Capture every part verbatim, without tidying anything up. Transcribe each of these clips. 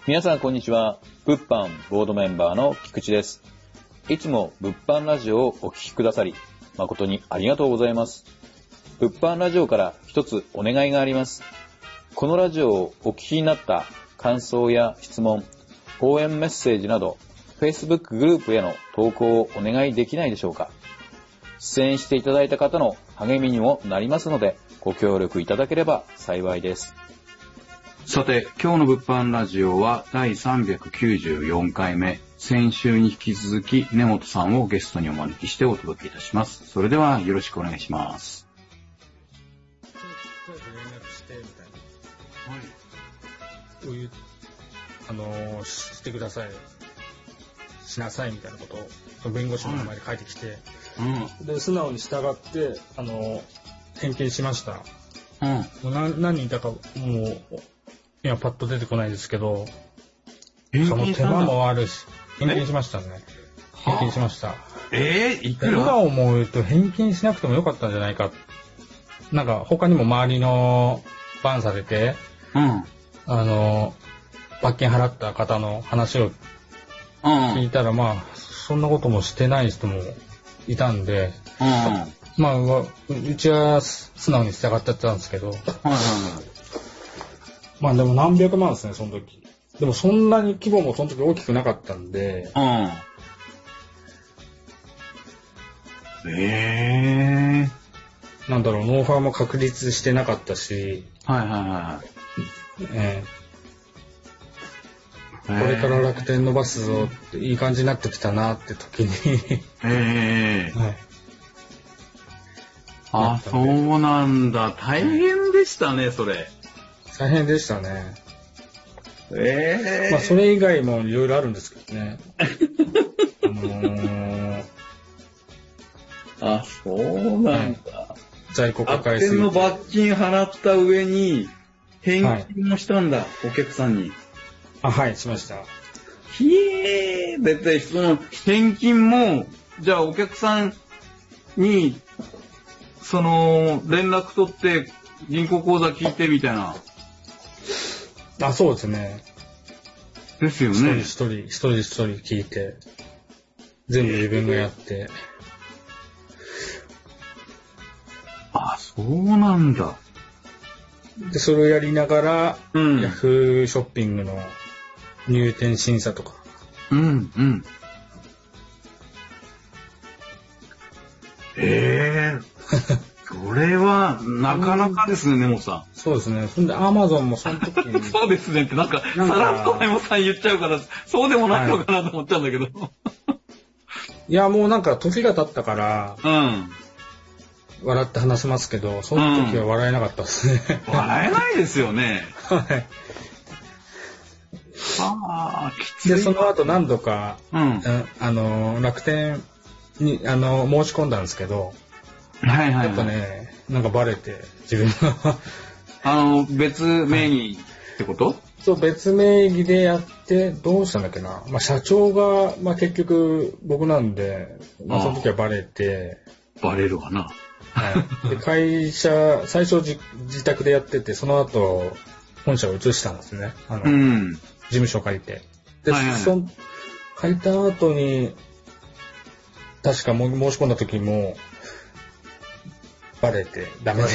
皆さんこんにちは。物販ボードメンバーの菊池です。いつも物販ラジオをお聞きくださり誠にありがとうございます。物販ラジオから一つお願いがあります。このラジオをお聞きになった感想や質問、応援メッセージなど Facebook グループへの投稿をお願いできないでしょうか。出演していただいた方の励みにもなりますのでご協力いただければ幸いです。 さて、今日の物販ラジオはだいさんびゃくきゅうじゅうよんかいめ、先週に引き続き根本さんをゲストにお招きしてお届けいたします。それではよろしくお願いします。 とりあえず連絡してみたいな。はい。こういう、あのー、してください。しなさいみたいなことを弁護士の名前で書いてきて、うん、で素直に従ってあの返金しました。うん、もう 何, 何人いたかもう今パッと出てこないですけど、その手間もあるし返金しましたね。返金しました。 えー、いくら？ 今思うと返金しなくてもよかったんじゃないか。なんか他にも周りのバンされて、うん、あの罰金払った方の話を聞いたら、まあそんなこともしてない人もいたんで、うん、まあうちは素直に従っちゃったんですけど、はいはいはい、まあでも何百万ですねその時。でもそんなに規模もその時大きくなかったんで、うん、 えー、なんだろう、ノウハウも確立してなかったし、はいはいはい、えーこれから楽天伸ばすぞっていい感じになってきたなって時にえーはい、あ、そうなんだ。大変でしたね、それ。 大変でしたね。 えー、 まあそれ以外もいろいろあるんですけどね。あのー、 あ、そうなんだ。 はい、在庫抱えすぎて。 楽天の罰金払った上に返金もしたんだ、はい、お客さんに。 あ、はい、しました。 ひえー、絶対その返金も、じゃあお客さんに、その、連絡取って銀行口座聞いてみたいな。 あ、そうですね。 ですよね。 一人一人、一人一人聞いて、全部自分がやって。 あ、そうなんだ。 で、それをやりながら、うん、ヤフーショッピングの入店審査とか。 うん、うん。ええー、これは、なかなかですね、根本さん。 そうですね。そんで、アマゾンもその時に。 そうですねって、なんか、さらっと根本さん言っちゃうから、そうでもないのかなと思っちゃうんだけど。はい、 いや、もうなんか、時が経ったから、うん。笑って話しますけど、その時は笑えなかったですね。 うん、笑えないですよね。 はい。 ああ、きつい。 で、その後何度か、うん、あの、楽天に、あの、申し込んだんですけど、はいはいはい、やっぱね、なんかバレて、自分が。 あの、別名義ってこと？ そう、別名義でやって、どうしたんだっけな。まあ、社長が、まあ、結局僕なんで、まあ、その時はバレて。 バレるわな。 はい。で、会社、最初自、自宅でやってて、その後、本社を移したんですね。あの、うん、事務所借りて。で、はいはい、その、借りた後に、確かも申し込んだ時も、バレて、ダメで。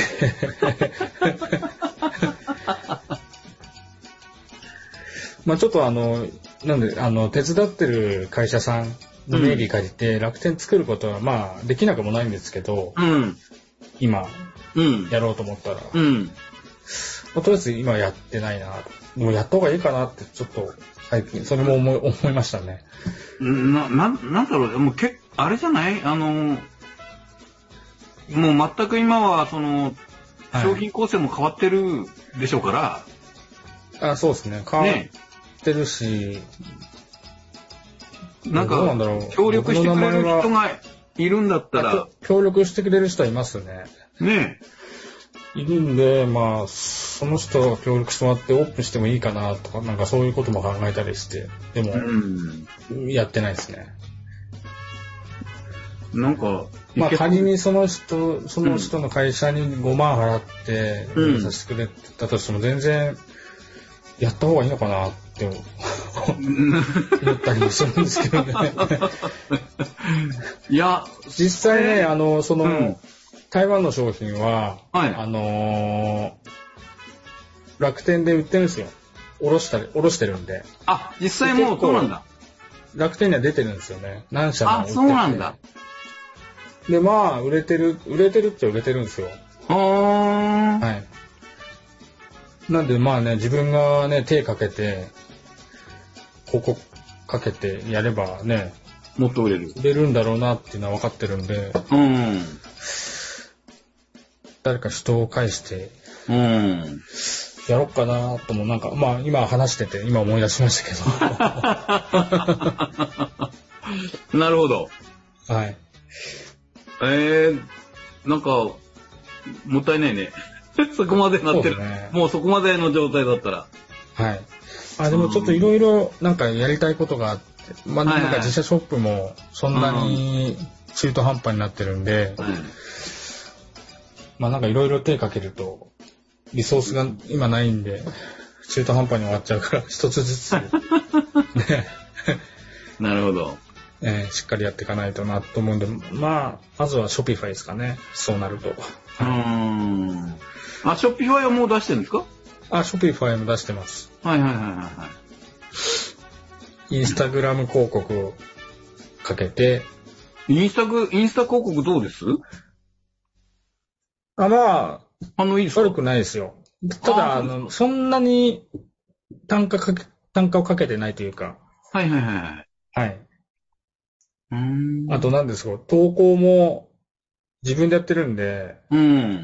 まあちょっとあの、なんで、あの、手伝ってる会社さんの名義借りて、楽天作ることはまあできなくもないんですけど、うん、今、うん、やろうと思ったら、うん、まあ、とりあえず今やってないな、もうやった方がいいかなってちょっと最近それも思い、思いましたね。 な、な、なんだろう、もうけあれじゃないあの、もう全く今はその、商品構成も変わってるでしょうから。 はい、あ、そうですね。変わってるし、 ね、なんかなんだろう、協力してくれる人がいるんだったら。 協力してくれる人はいますね。 ねえ。いるんで、まあ、その人協力してもらってオープンしてもいいかなとか、なんかそういうことも考えたりして、でも、うん、やってないですね。 なんか、 まあ仮にその人、その人の会社にごまん払って、うん、させてくれたとしても全然やった方がいいのかなっって思ったりもするんですけどね。 いや、 実際ね、あの、その、うん、台湾の商品は、 はい、 あのー、楽天で売ってるんですよ。おろしたり、おろしてるんで。 あ、実際もうそうなんだ。 楽天には出てるんですよね。何社も売ってて。 あ、そうなんだ。 で、まあ、売れてる、売れてるっちゃ売れてるんですよ。 あー。 はい。なんで、まあね、自分がね、手かけて、広告かけてやればね、 もっと売れる。 売れるんだろうなっていうのは分かってるんで、 うん。 誰か人を介して、 うん。 やろっかなとも、なんか、まあ、今話してて、今思い出しましたけど。なるほど。 はい。 えー、なんか、もったいないね。そこまでなってる、ね。もうそこまでの状態だったら。 はい。あ、でもちょっといろいろなんかやりたいことがあって、まあなんか自社ショップもそんなに中途半端になってるんで、 はい、 まあなんかいろいろ手かけると、リソースが今ないんで、中途半端に終わっちゃうから、一つずつ、ね。 なるほど。 えー、しっかりやっていかないとなと思うんで、まあ、まずはショピファイですかね。そうなると。 うーん。あ、ショピファイはもう出してるんですか？ あ、ショピファイも出してます。 はいはいはいはい。 インスタグラム広告をかけて。 インスタグ、インスタ広告どうです？ あ、まあ、 あの、いいですか？ 悪くないですよ。ただ、あの、そんなに単価かけ、単価をかけてないというか。 はいはいはい。 はい。 うーん。 あと何ですか、投稿も自分でやってるんで、 うん。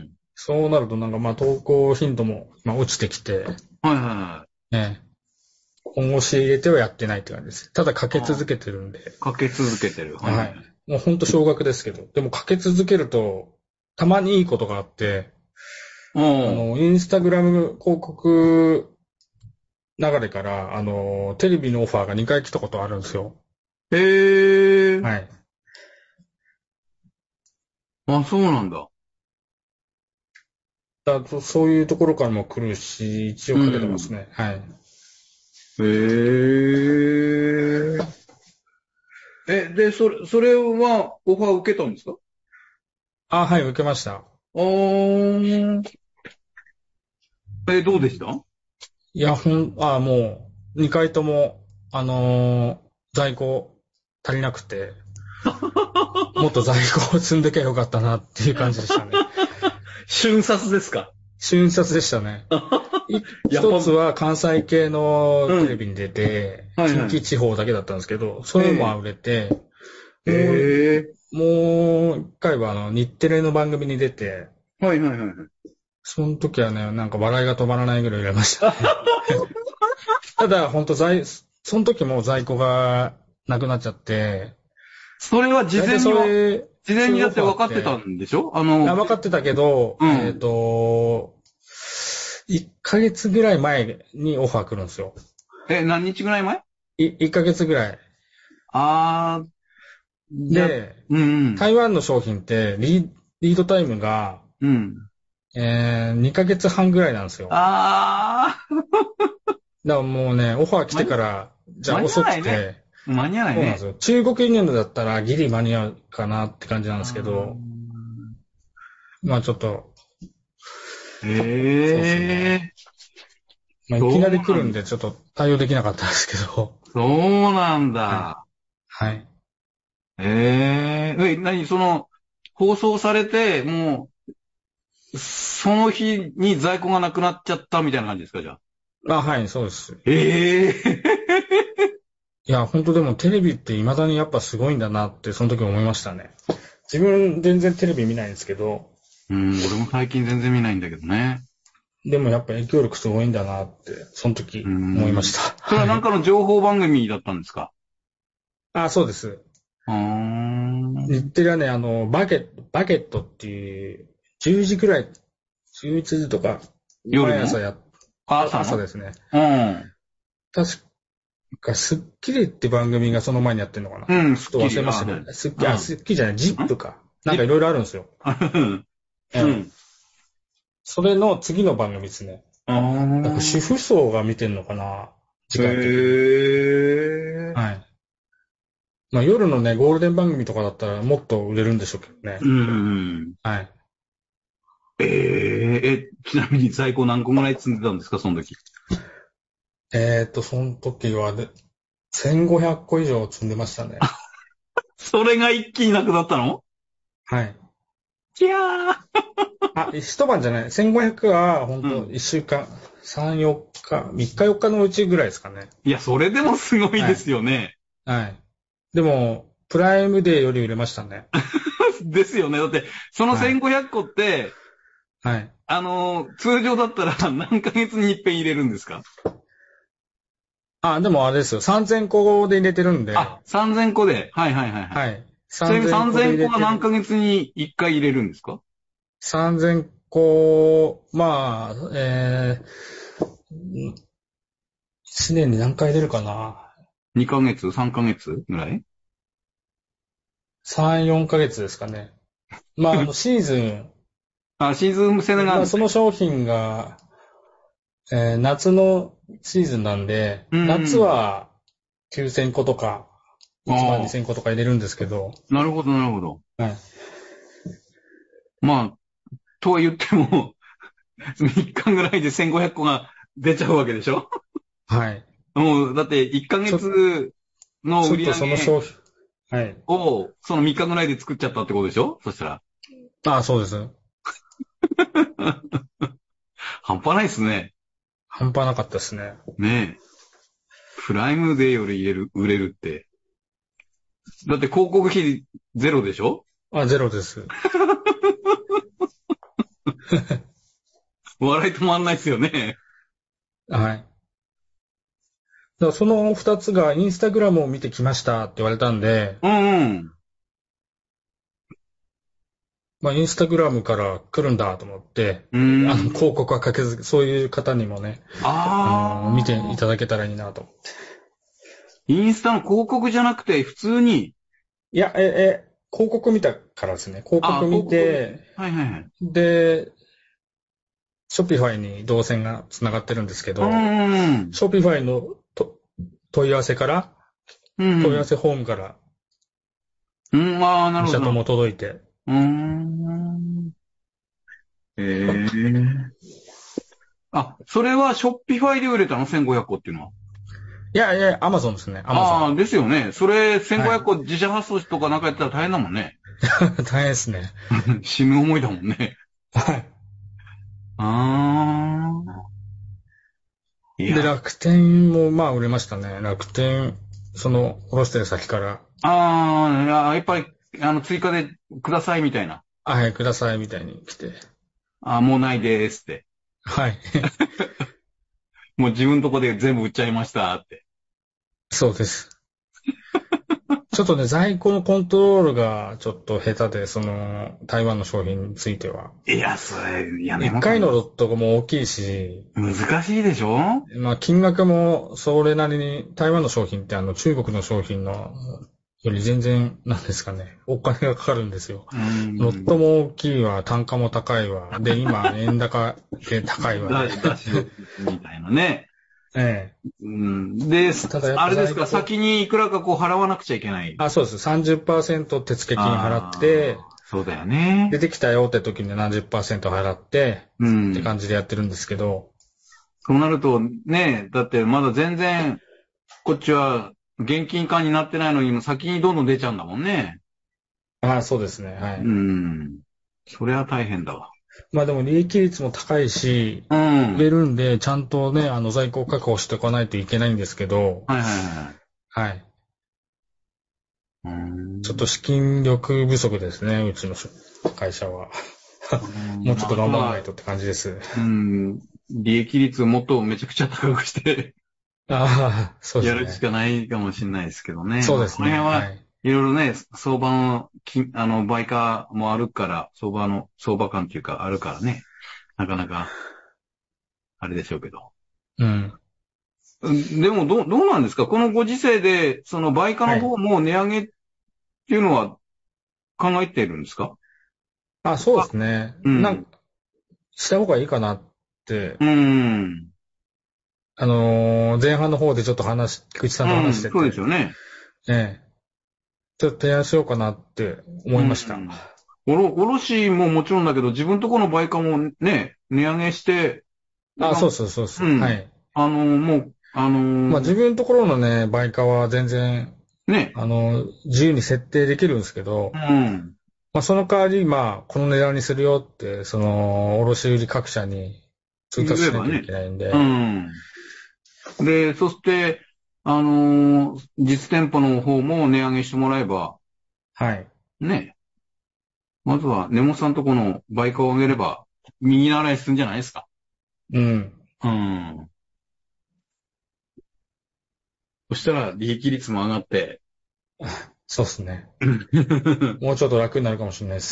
そうなるとなんかまあ投稿頻度もまあ落ちてきて、 はいはいはい。 ね、本腰入れてはやってないって感じです。ただかけ続けてるんで。 かけ続けてる。 はい。はい、もうほんと少額ですけど、でもかけ続けるとたまにいいことがあって、あの、インスタグラム広告流れから、あの、テレビのオファーがにかい来たことあるんですよ。 へー。 はい。 あ、そうなんだ。 だとそういうところからも来るし、一応かけてますね。うん、はい。 へー。え、で、それ、それはオファー受けたんですか？ あ、はい、受けました。 あー。え、どうでした？ いや、ほん、あ、もう、にかいとも、あのー、在庫足りなくて、もっと在庫を積んでけばよかったなっていう感じでしたね。 瞬殺ですか？ 瞬殺でしたね。一つは関西系のテレビに出て、うん、はいはい、近畿地方だけだったんですけど、それも売れて、 へー、 もう一回はあの日テレの番組に出て、 はいはいはい。 その時はね、なんか笑いが止まらないぐらい売れました、ね。ただ、ほんと在、その時も在庫がなくなっちゃって、 それは事前に、事前にだって分かってたんでしょ？あの、 分かってたけど、うん、えっと、いっかげつぐらい前にオファー来るんですよ。 え、何日ぐらい前？ い、いっかげつぐらい。 あー。で、 うんうん、 台湾の商品ってリー、リードタイムが、 うん、 えー、にかげつはんぐらいなんですよ。 あー。 だからもうね、オファー来てから、じゃあ遅くて、 間に合わないね。そうなんですよ。 中国輸入だったらギリ間に合うかなって感じなんですけど、まあちょっと、 へえー。 まあ、いきなり来るんでちょっと対応できなかったんですけど。 そうなんだ。 はい。 へえー。え、何その、放送されて、もう、その日に在庫がなくなっちゃったみたいな感じですか、じゃあ。 あ、はい、そうです。 ええー。 いや、本当でもテレビって未だにやっぱすごいんだなってその時思いましたね。自分全然テレビ見ないんですけど。 うん、俺も最近全然見ないんだけどね。 でもやっぱ影響力すごいんだなって、その時思いました。 それはなんかの情報番組だったんですか？ あ、そうです。 うーん。 日テレはね、あの、バケット、バケットっていう、じゅうじくらい、じゅういちじとか、 夜毎朝やっ、 朝朝ですね。 うん。 確か、スッキリって番組がその前にやってんのかな。 うん、 ちょっと忘れましたけど、スッキリ、あ、スッキリじゃない、ジップか。なんかいろいろあるんですよ。 うん。 それの次の番組ですね。 ああ。 なんか主婦層が見てんのかな。 時間的に。へー。はい。まあ夜のね、ゴールデン番組とかだったらもっと売れるんでしょうけどね。 うん。はい。えー、え、ちなみに在庫何個ぐらい積んでたんですか、その時。 えーっと、その時はね、せんごひゃっこ以上積んでましたね。 それが一気になくなったの？ はい。 いやー。 あ、一晩じゃない。せんごひゃくは、ほんと、一週間、うん、さん、よっか、みっかよっかのうちぐらいですかね。 いや、それでもすごいですよね。 はい。はい、でも、プライムデーより売れましたね。 ですよね。だって、そのせんごひゃっこって、はい。あの、通常だったら何ヶ月に一遍入れるんですか？ あ、でもあれですよ。さんぜんこで入れてるんで。 あ、さんぜんこで。はいはいはい。はい。ちなみにさんぜんこは何ヶ月にいっかい入れるんですか？ さんぜん 個、まあ、えー、いちねんに何回出るかな？ に ヶ月 ?さん ヶ月ぐらい？ さん、よんかげつですかね。まあ、あの、シーズン。 あ、シーズン制が、 まあ、その商品が、えー、夏のシーズンなんで、うん、夏はきゅうせんことか、いちまんにせんことか入れるんですけど。 なるほど、なるほど。 はい。 まあ、とは言っても、みっかぐらいでせんごひゃっこが出ちゃうわけでしょ？ はい。 もう、だっていっかげつの売り上げを、 その商品、はい。 そのみっかぐらいで作っちゃったってことでしょ？そしたら。 ああ、そうです。 半端ないですね。 半端なかったですね。 ねえ。プライムデーより入れる、売れるって。だって広告費ゼロでしょ？ あ、ゼロです。 笑い止まんないですよね。 はい。だからその二つがインスタグラムを見てきましたって言われたんで、うんうん。まあ、インスタグラムから来るんだと思って、あの、広告はかけず、そういう方にもね、あの、見ていただけたらいいなと思って。 インスタの広告じゃなくて、普通にいや、え、え、広告見たからですね。広告見て、はいはいはい。で、ショピファイに動線が繋がってるんですけど、ショピファイのと問い合わせから、問い合わせフォームから、 うん、ああ、なるほど。 社とも届いて、 うーん。ええー。あ、それはショッピファイで売れたの ?せんごひゃっこっていうのは。 いやいや、アマゾンですね。アマゾン。 ああ、ですよね。それせんごひゃっこ自社発送とかなんかやったら大変だもんね。 大変ですね。 死ぬ思いだもんね。はい。ああ。 で、楽天もまあ売れましたね。楽天、その、おろしてる先から。 ああ、やっぱり、あの、追加でくださいみたいな。 はい、くださいみたいに来て。 ああ、もうないでーすって。 はい。 もう自分のとこで全部売っちゃいましたって。 そうです。ちょっとね、在庫のコントロールがちょっと下手で、その、台湾の商品については。 いや、それ、いやね。 一回のロットも大きいし。 難しいでしょ？ まあ、金額もそれなりに、台湾の商品ってあの、中国の商品のより全然、なんですかね、お金がかかるんですよ。ロットも大きいわ、単価も高いわ。で、今、円高で高いわ。 だ、だし、みたいなね。 ええ。 うん、で、あれですか、先にいくらかこう払わなくちゃいけない。 あ、そうです。さんじゅっパーセント 手付金払って、 そうだよね。 出てきたよって時に何十パーセント払って、うん、って感じでやってるんですけど。 そうなると、ね、だってまだ全然、こっちは現金化になってないのに、先にどんどん出ちゃうんだもんね。 ああ、そうですね。はい。 うん。それは大変だわ。 まあでも利益率も高いし、うん。売れるんで、ちゃんとね、あの在庫を確保しておかないといけないんですけど、 はいはいはい。 はい。うん、ちょっと資金力不足ですね、うちの会社は。もうちょっと頑張らないとって感じです。 うん。利益率をもっとめちゃくちゃ高くして、 ああ、そうですね。 やるしかないかもしれないですけどね。 そうですね。 この辺はいろいろね、相場の、あの、倍価もあるから、相場の、相場感っていうかあるからね。なかなか、あれでしょうけど。うん。でも、どう、どうなんですか？このご時世で、その倍価の方も値上げっていうのは考えてるんですか？はい、 あ、そうですね。うん。なんか、した方がいいかなって。うん。 あのー、前半の方でちょっと話、菊池さんと話してて。 うん、そうですよね。 ええ。ちょっと提案しようかなって思いました。うん、 おろ、おろしももちろんだけど、自分とこの売価もね、値上げして、 あ、そうそうそうそう、うん。はい。 あのー、もう、あのー、 まあ自分のところのね、売価は全然、ね。あの、自由に設定できるんですけど、うん。まあその代わり、まあ、この値段にするよって、その、卸売各社に通達しなきゃいけないんで。 ね、うん。で、そして、あのー、実店舗の方も値上げしてもらえば、 はい。 ね。まずは、根本さんとこの売価を上げれば、右習いするんじゃないですか。 うん。 うん。そしたら、利益率も上がって。 そうですね。もうちょっと楽になるかもしれないです。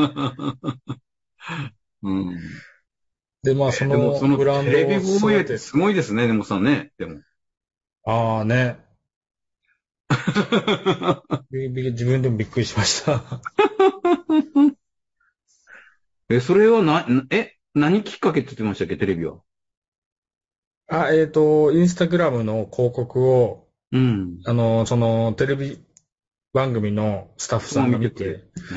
うん。 で、まあ、そのブランドを。 テレビ放映ってすごいですね、根本さんね。でも。 ああね。自分でもびっくりしました。 え、それはな、え、何きっかけって言ってましたっけ、テレビは。 あ、えっと、インスタグラムの広告を、うん。あの、その、テレビ番組のスタッフさんが見て、うん。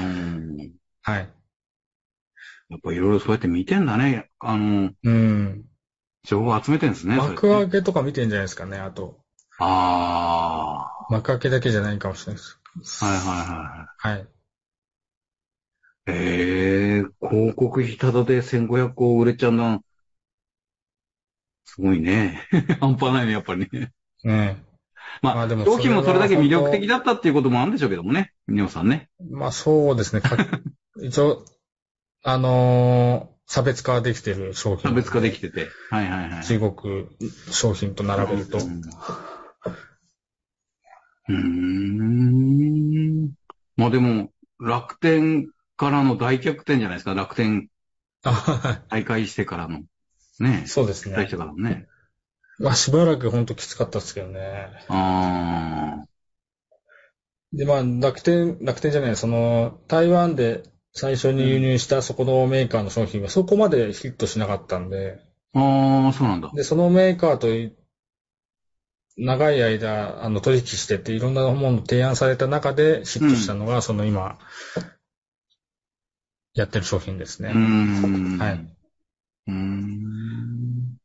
はい。 やっぱいろいろそうやって見てんだね。あの、うん。情報集めてんですね。 幕開けとか見てんじゃないですかね、あと。ああ。幕開けだけじゃないかもしれないです。 はいはいはい。はい。 ええー、広告費ただでせんごひゃくこ売れちゃうな。すごいね。半端ないね、やっぱりね。ねまあ、まあでも商品もそれだけ魅力的だったっていうこともあるんでしょうけどもね。ミネオさんね。 まあそうですね。一応、あのー、差別化できてる商品。 差別化できてて。はいはいはい。 中国商品と並べると。うんうーん。まあでも、楽天からの大逆転じゃないですか。楽天大会してからの。ね。 そうですね。 大会してからのね。 まあしばらくほんときつかったですけどね。ああ。で、まあ楽天、楽天じゃない、その、台湾で最初に輸入したそこのメーカーの商品はそこまでヒットしなかったんで。 ああ、そうなんだ。 で、そのメーカーと長い間、あの、取引してて、いろんなものを提案された中でヒットしたのが、うん、その今、やってる商品ですね。うーん。はい。うーん。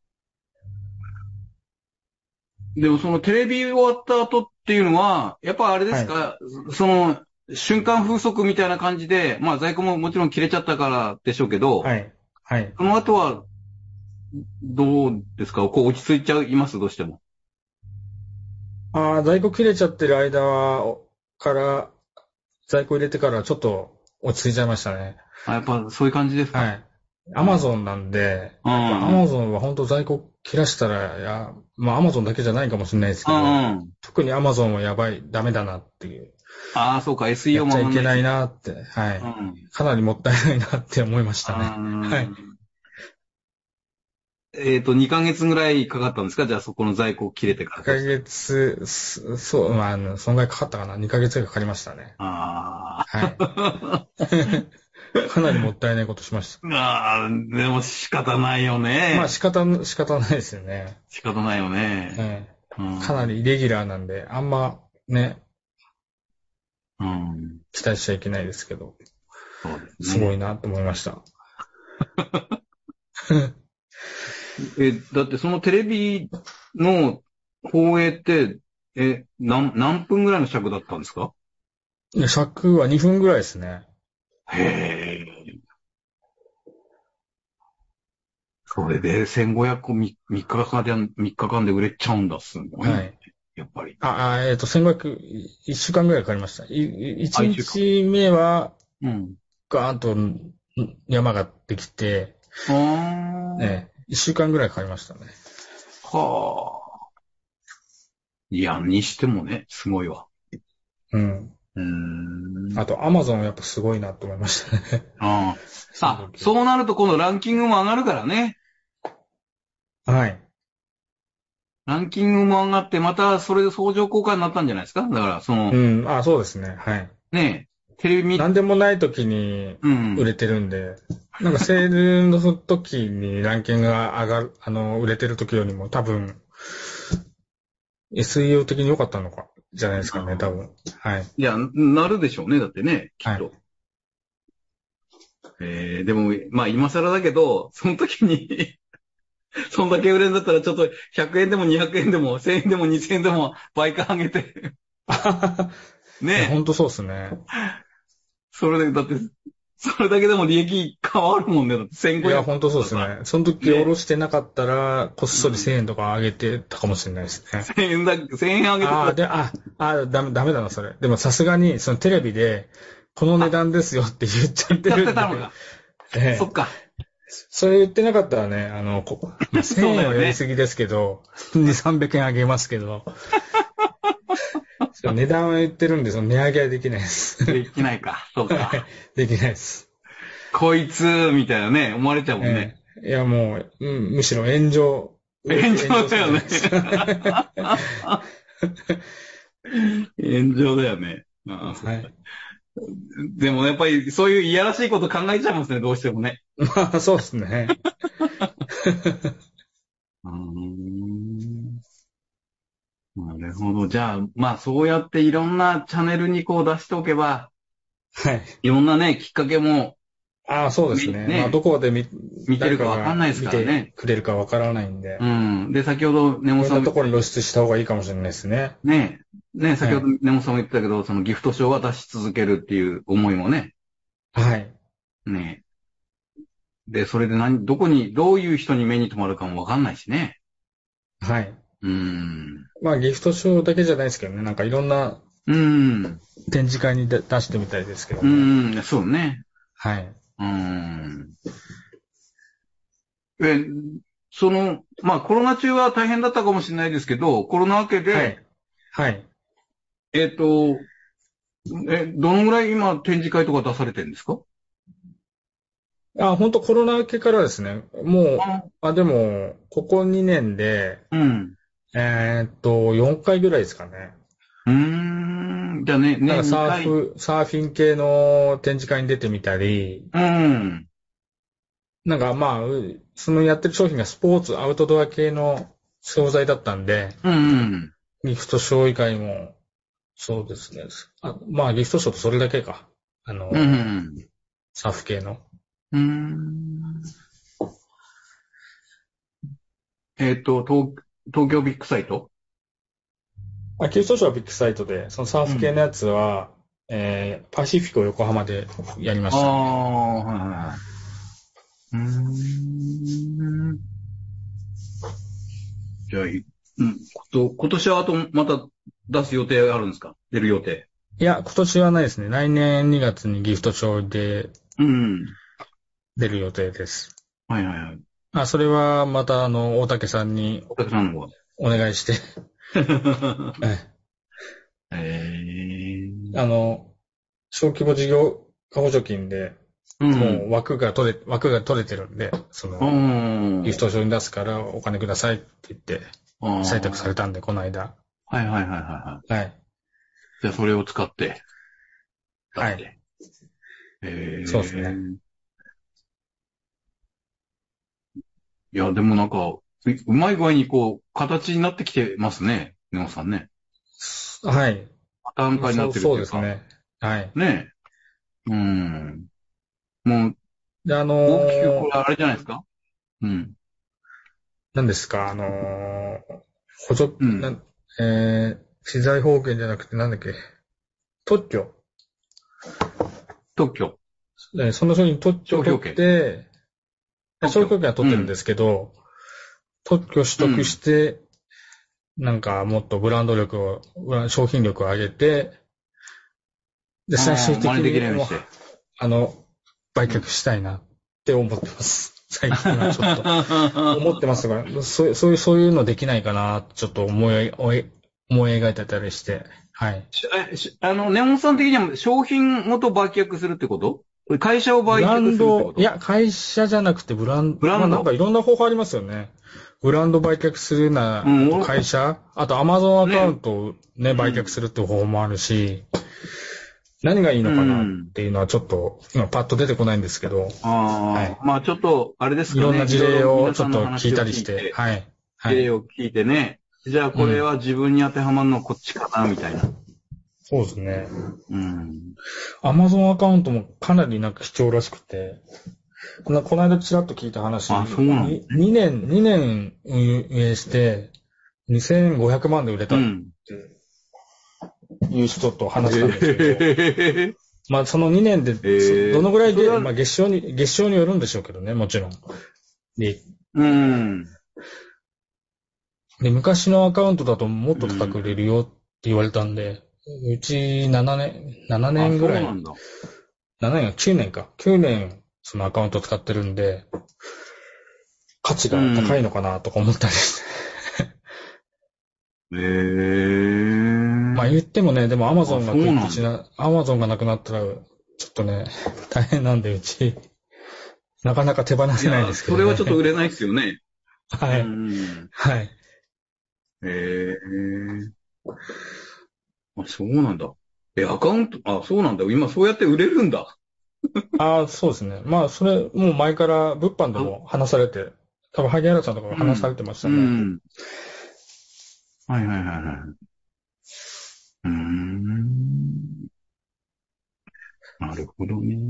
でもそのテレビ終わった後っていうのは、やっぱあれですか、はい、その、瞬間風速みたいな感じで、まあ在庫ももちろん切れちゃったからでしょうけど、はい。はい。その後は、どうですか、こう落ち着いちゃいますどうしても。 ああ、在庫切れちゃってる間から、在庫入れてからちょっと落ち着いちゃいましたね。 あ、やっぱそういう感じですか？はい。 アマゾンなんで、アマゾンは本当在庫切らしたら、いや、まあアマゾンだけじゃないかもしれないですけど、特にアマゾンはやばい、ダメだなっていう。 ああ、そうか、エスイーオーも。やっちゃいけないなって、はい、うん。かなりもったいないなって思いましたね。はい。 えっと、にかげつぐらいかかったんですか？じゃあそこの在庫切れてから。 にかげつ、そう、まあ、あの、そんぐらいかかったかな。にかげつがかかりましたね。ああ。はい。かなりもったいないことしました。 ああ、でも仕方ないよね。 まあ仕方、仕方ないですよね。 仕方ないよね。 はい。うん、かなりイレギュラーなんで、あんまね、 うん、 期待しちゃいけないですけど。 そうですね。 すごいなと思いました。 え、だってそのテレビの放映って、え、何、何分ぐらいの尺だったんですか？ いや、尺はにふんぐらいですね。 へえ。それでせんごひゃくこ 3, 3日間で、3日間で売れちゃうんだ、すごい。はい。やっぱり。 あ、あえっ、ー、と、せんごひゃく、いっしゅうかんぐらいかかりました。い、いちにちめは、うん。ガーンと山ができて、あね、いっしゅうかんぐらいかかりましたね。 はあ。いや、にしてもね、すごいわ。 うん。うーん。あと、アマゾンはやっぱすごいなと思いましたね。 ああ。あ、そうなると今度ランキングも上がるからね。 はい。 ランキングも上がって、またそれで相乗効果になったんじゃないですか？だから、その。 うん、あ、そうですね。はい。 ねえ、テレビ見、 なんでもない時に売れてるんで。 うん、 なんかセールの時にランキングが上がる、あの、売れてる時よりも多分、エスイーオー 的に良かったのか、じゃないですかね、多分。はい。 いや、なるでしょうね、だってね、きっと。 はい、 えー、でも、まあ今更だけど、その時に、そんだけ売れるんだったらちょっとひゃくえんでもにひゃくえんでもせんえんでもにせんえんでも倍価上げて。ねえ。 ほんとそうっすね。 それで、だって、それだけでも利益変わるもんね。だってせんごひゃくえん。 いや、ほんとそうですね。その時下ろしてなかったら、こっそりせんえんとか上げてたかもしれないですね。 せんえんだ、せんえん上げてああ、で、あ、あダメ、ダメだな、それ。でもさすがに、そのテレビで、この値段ですよって言っちゃってるんで。 やってたのか。ええ、そっか。 それ言ってなかったらね、あの、こまあ、せんえんはやりすぎですけど、にひゃく、さんびゃくえん上げますけど、値段は言ってるんで、その値上げはできないです。 できないか。そうか。 できないです。 こいつ、みたいなね、思われちゃうもんね。 えー、いや、もう、うん、むしろ炎上。 炎上だよね。炎上だよね。ああ、はい。でもやっぱりそういういやらしいこと考えちゃいますね、どうしてもね。 まあ、そうですね。 うーん、なるほど。じゃあ、まあそうやっていろんなチャンネルにこう出しておけば、 はい。 いろんなね、きっかけも。 ああ、そうですね。ね、まあどこで見、 見てるかわかんないですからね。 見てくれるかわからないんで。 うん。で、先ほど根本さんも。 いろんなところに露出した方がいいかもしれないですね。 ねえ。ねえ、先ほど根本さんも言ってたけど、はい、そのギフト賞は出し続けるっていう思いもね。 はい。 ねえ。で、それで何、どこに、どういう人に目に留まるかもわかんないしね。 はい。 うん。 まあギフト賞だけじゃないですけどね、なんかいろんな、うん。展示会に出してみたいですけどね。 うん、そうね。 はい。 うん。え、その、まあコロナ中は大変だったかもしれないですけど、コロナ明けで、はい。はい。えっと、え、どのぐらい今展示会とか出されてるんですか？ あ、本当コロナ明けからですね。もう、あ、でも、ここにねんで、うん。えー、っと、よんかいぐらいですかね。 うーん。じゃあね、ね、 なんかサーフ、サーフィン系の展示会に出てみたり、うん。なんかまあ、そのやってる商品がスポーツ、アウトドア系の商材だったんで、うん、うん。ギフトショー以外も、そうですね。あ、まあ、ギフトショーとそれだけか。あの、うん、うん、サーフ系の。うーん。 えっと、東、東京ビッグサイト？ あ、ギフトショーはビッグサイトで、そのサーフ系のやつは、うん、えー、パシフィコ横浜でやりましたね。ああ、はいはい。うーん。 じゃあ、うん、こと今年はあとまた出す予定あるんですか？出る予定。 いや、今年はないですね。来年にがつにギフトショーで、うん。出る予定です。 はいはいはい。 あ、それはまたあの、大竹さんに、 大竹さんの方お願いして。はい。えー、あの、小規模事業家補助金で、うん、もう枠が取れ、枠が取れてるんで、その、ギフトショーに出すからお金くださいって言って、採択されたんで、この間。 はいはいはいはい。はい。じゃあそれを使って。 はい。 えー、 そうですね。 いや、でもなんか、うまい具合にこう、形になってきてますね、根本さんね。 はい。 パターン化になってるっていうか。 そうですね。はい。 ねえ。うん。もう、 で、あのー、 大きくこれあれじゃないですか？うん。 何ですか、あのー、補助、うん、なえー、資材保険じゃなくてなんだっけ、特許。 特許。 その商品特許を取って、商標権は取ってるんですけど、うん、特許取得して、うん、なんかもっとブランド力を、商品力を上げて、で、最終的にも、あの、売却したいなって思ってます。最近はちょっと。思ってますが、そう、そういう、そういうのできないかな、ちょっと思い、思い描いてたりして。はい。 あの、根本さん的には商品ごと売却するってこと？会社を売却するってこと？ブランド、 いや、会社じゃなくてブランド。ブランド、まあ、なんかいろんな方法ありますよね。ブランド売却するな、うん、会社、あとアマゾンアカウントをね、ね、売却するって方法もあるし、 何がいいのかなっていうのはちょっと今パッと出てこないんですけど。 ああ、はい、まあちょっと、あれですかね。 いろんな事例をちょっと聞いたりして。はい。 はい、事例を聞いてね。じゃあこれは自分に当てはまるのはこっちかな、みたいな。 そうですね。 うん。 Amazon アカウントもかなりなんか貴重らしくて。この間ちらっと聞いた話。 あ、そうなの、ね、 にねん、にねん運営して、にせんごひゃくまんで売れたっていう人と話したんですけど。えー、まあそのにねんで、どのぐらいで、えー、まあ月賞に、月賞によるんでしょうけどね、もちろん。で、 うん。 で、昔のアカウントだともっと高く売れるよって言われたんで、うん、うちななねん、ななねんぐらい。 そうなんだ。 ななねん、きゅうねんか。きゅうねんそのアカウント使ってるんで、価値が高いのかなとか思ったりして。 へ、うん、えー。 まあ言ってもね、でも Amazon が食い口な、Amazon がなくなったら、ちょっとね、大変なんでうち、なかなか手放せないですけどね。 それはちょっと売れないですよね。 はい。 うん、 はい。 へえー。あ、そうなんだ。え、アカウント、あ、そうなんだ。今そうやって売れるんだ。 ああ、そうですね。まあ、それ、もう前から物販でも話されて、多分、萩原さんとかが話されてましたね。うん。うん、 はいはいはいはい。うーん。なるほどね。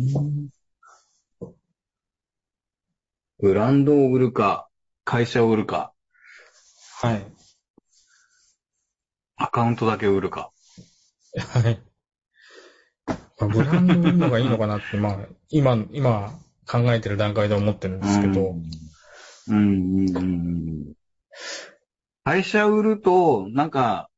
ブランドを売るか、会社を売るか。 はい。 アカウントだけ売るか。 はい。まあ、ブランドを売るのがいいのかなって、まあ、今、今考えてる段階で思ってるんですけど。 うん。うんうんうん、会社売ると、なんか、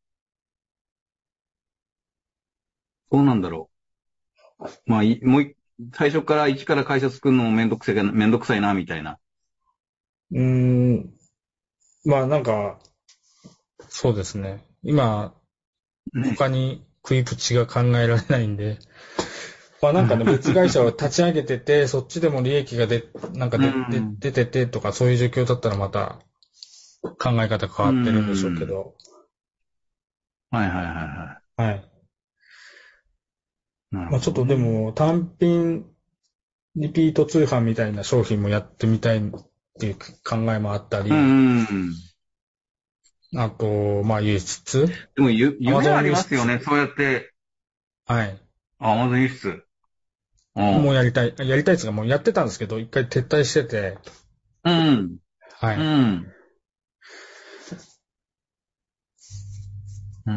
どうなんだろう。まあ、もう、最初から一から会社作るのもめんどくさい、めんどくさいな、みたいな。 うーん。まあ、なんか、そうですね。今、ね、他に食い口が考えられないんで、まあなんかね、別会社を立ち上げてて、そっちでも利益が出、なんかで、うん、出ててとか、そういう状況だったらまた考え方変わってるんでしょうけど。 はいはいはいはい。 はい。まあちょっとでも、単品リピート通販みたいな商品もやってみたいっていう考えもあったり、 うんあと、まあ輸出。 でもゆ、夢ありますよね、そうやって。 はい。 アマゾン輸出。 もうやりたい。やりたいですが、もうやってたんですけど、一回撤退してて。 うん。 はい。 うん。うん。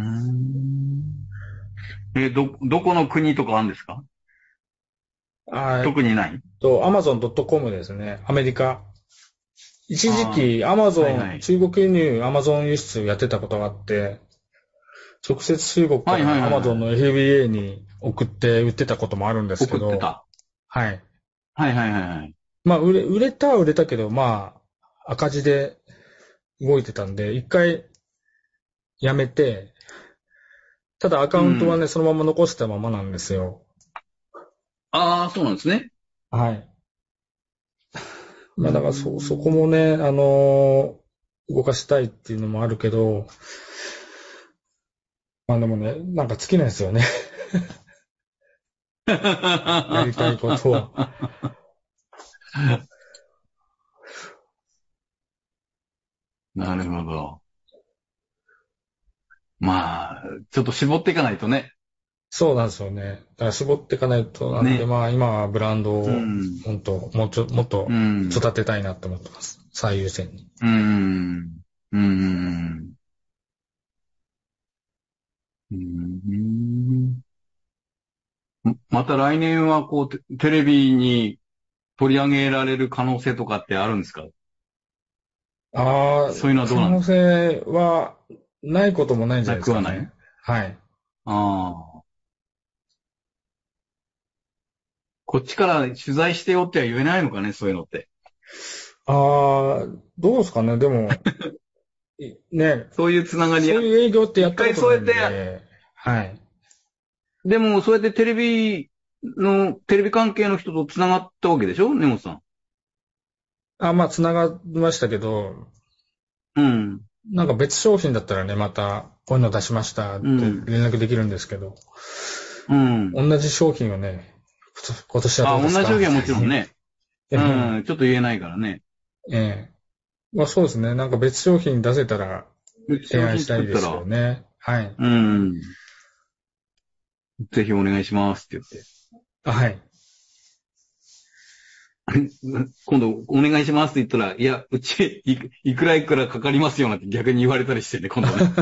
え、ど、どこの国とかあるんですか？あ特にないと、アマゾンドットコム ですね。アメリカ。一時期、アマゾン、中国輸入、アマゾン輸出やってたことがあって、直接中国からアマゾンの エフビーエー に送って売ってたこともあるんですけど。 送ってた。 はい。 はいはいはい。 まあ、売れ、売れたは売れたけど、まあ、赤字で動いてたんで、一回やめて、ただアカウントはね、うん、そのまま残したままなんですよ。 ああ、そうなんですね。 はい。まあだからそ、そこもね、あのー、動かしたいっていうのもあるけど、まあでもね、なんか尽きないですよね。やりたいことは。 なるほど。まあ、ちょっと絞っていかないとね。 そうなんですよね。だから絞っていかないとなんで、ね、まあ今はブランドを、本当、もうちょ、もっと育てたいなって思ってます。うん、最優先に。 うん。うん。うん。また来年はこう、テレビに取り上げられる可能性とかってあるんですか？ ああ、そういうのはどうなんですか？可能性はないこともないんじゃないですかね。なくはない。はい。 ああ。こっちから取材してよっては言えないのかね、そういうのって。 ああ、どうですかね、でも、ね。 そういうつながりそういう営業ってやったことないんで。一回そうやって、はい。 でも、そうやってテレビの、テレビ関係の人とつながったわけでしょ、根本さん。 あ、まあ、つながりましたけど、 うん。 なんか別商品だったらね、また、こういうの出しましたって連絡できるんですけど、 うん。 同じ商品をね、今年はどうですか？ あ、同じ商品はもちろんね。うん、ちょっと言えないからね。 ええ。まあそうですね。なんか別商品出せたら提案したいですよね。はい。 うん。ぜひお願いしますって言って。 はい。 今度お願いしますって言ったら、いや、うちい、いくらいくらかかりますよなんて逆に言われたりしてね、今度ね。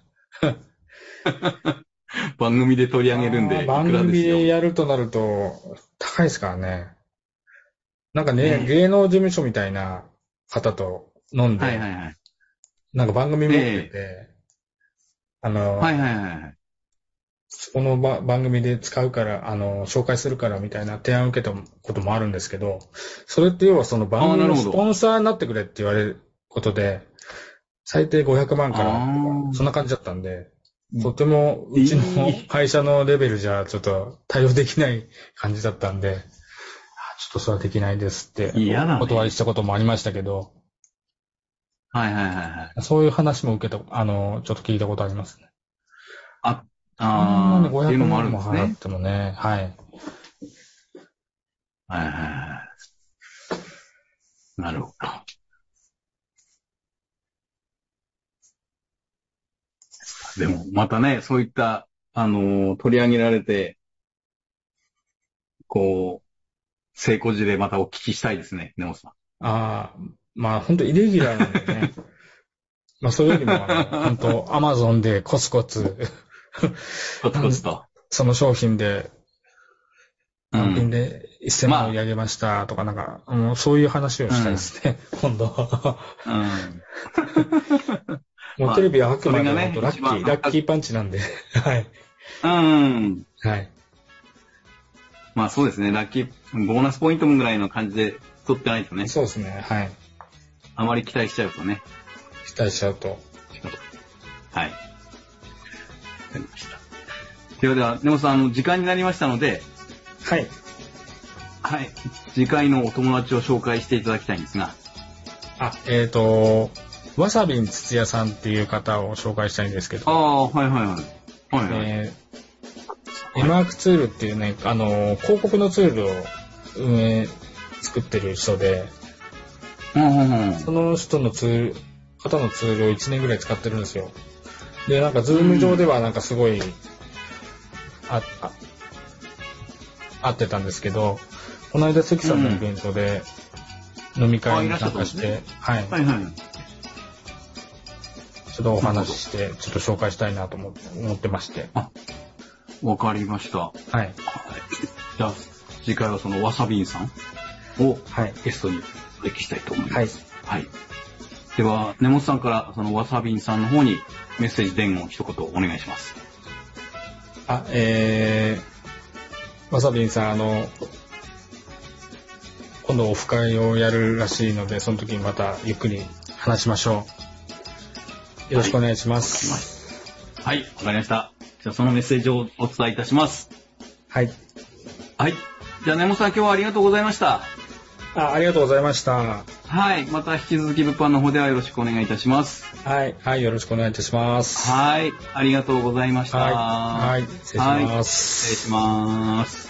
番組で取り上げるんで、いくらですよ。 番組でやるとなると、高いですからね。なんかね、ね芸能事務所みたいな方と飲んで、はいはいはい、なんか番組持ってて、えー、あの、はいはいはい、この番組で使うから、あの、紹介するからみたいな提案を受けたこともあるんですけど、それって要はその番組のスポンサーになってくれって言われることで、最低ごひゃくまんからとか、そんな感じだったんで、とてもうちの会社のレベルじゃちょっと対応できない感じだったんで、ちょっとそれはできないですってお断りしたこともありましたけど、 はいはいはいはい。 そういう話も受けた、あの、ちょっと聞いたことありますね。 あ、 ああ、ごひゃくまんも払ってもね、はい。 はいはいはい。なるほど。でも、またね、そういった、あのー、取り上げられて、こう、成功事例またお聞きしたいですね、根本さん。 ああ、まあ本当イレギュラーなんでね。まあそれよりも、あの、本当アマゾンでコツコツ、 コツコツと。 その商品で、単品でせんまん売り上げましたとか、なんか、まあ、そういう話をしたいですね、うん、今度は。うんもうテレビはあくまでもラッキー、ね、ラッキーパンチなんで。はい。 うん。 はい。 まあそうですね、ラッキー、ボーナスポイントもぐらいの感じで取ってないとね。 そうですね、はい。 あまり期待しちゃうとね。 期待しちゃうと。 はい。わかりました。ではでは、根本さん、あの、時間になりましたので。 はい。 はい。次回のお友達を紹介していただきたいんですが。 あ、えっと、わさびん土屋さんっていう方を紹介したいんですけど。 ああ、はいはいはい。はいはい。 えー、エマークツールっていうね、あの、広告のツールを運営、作ってる人で、 うんうんうん、 その人のツール、方のツールをいちねんぐらい使ってるんですよ。で、なんか、ズーム上ではなんかすごい、あ、あ、合ってたんですけど、この間関さんのイベントで飲み会に参加して、うんね、はい。はいはい。ちょっとお話しして、ちょっと紹介したいなと思って、思ってまして。 あ、わかりました。はい。 はい、 じゃあ、次回はそのわさびんさんをゲストにお招きしたいと思います。はい。はい。では、根本さんからそのわさびんさんの方にメッセージ伝言を一言お願いします。 あ、えー、わさびんさん、あの、今度オフ会をやるらしいので、その時にまたゆっくり話しましょう。よろしくお願いします。 はい、わかりました。じゃあそのメッセージをお伝えいたします。 はい。 はい。じゃあ根本さん、今日はありがとうございました。 あ、ありがとうございました。 はい。また引き続き物販の方ではよろしくお願いいたします。 はい。はい。よろしくお願いいたします。 はい。ありがとうございました。 はい。はい。失礼します。 はい、失礼します。